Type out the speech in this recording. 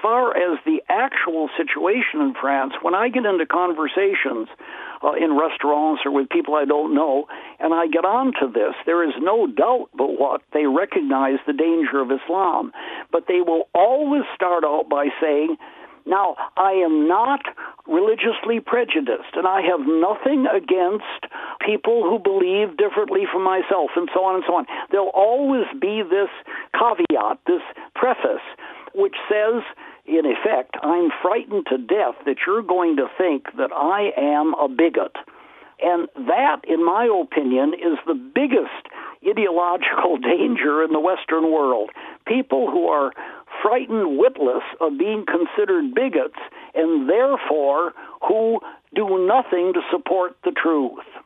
far as the actual situation in France, when I get into conversations in restaurants or with people I don't know, and I get onto this, there is no doubt but what they recognize the danger of Islam. But they will always start out by saying, now, I am not religiously prejudiced, and I have nothing against people who believe differently from myself, and so on and so on. There'll always be this caveat, this preface, which says, in effect, I'm frightened to death that you're going to think that I am a bigot. And that, in my opinion, is the biggest ideological danger in the Western world. People who are frightened witless of being considered bigots and therefore who do nothing to support the truth.